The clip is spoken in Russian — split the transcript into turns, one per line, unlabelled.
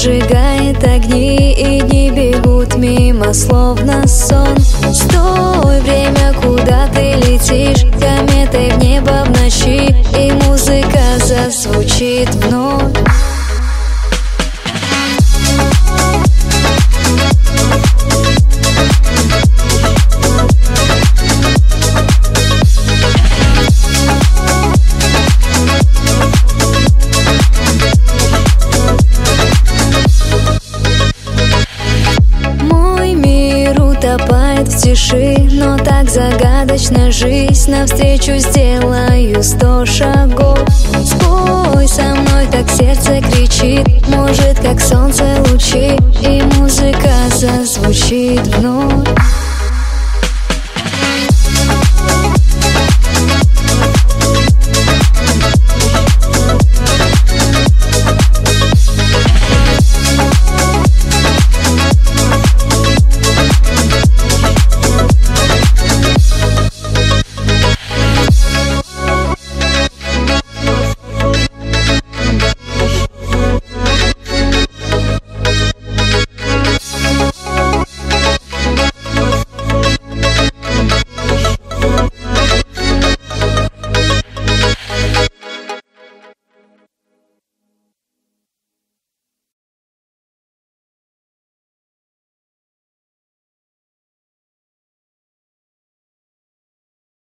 зажигает огни, и дни бегут мимо, словно сон. Стой, время, куда ты летишь, кометой в небо в ночи, и музыка зазвучит вновь. Утопает в тиши, но так загадочна жизнь. Навстречу сделаю 100 шагов. Спой со мной, так сердце кричит, может, как солнце лучи, и музыка зазвучит вновь.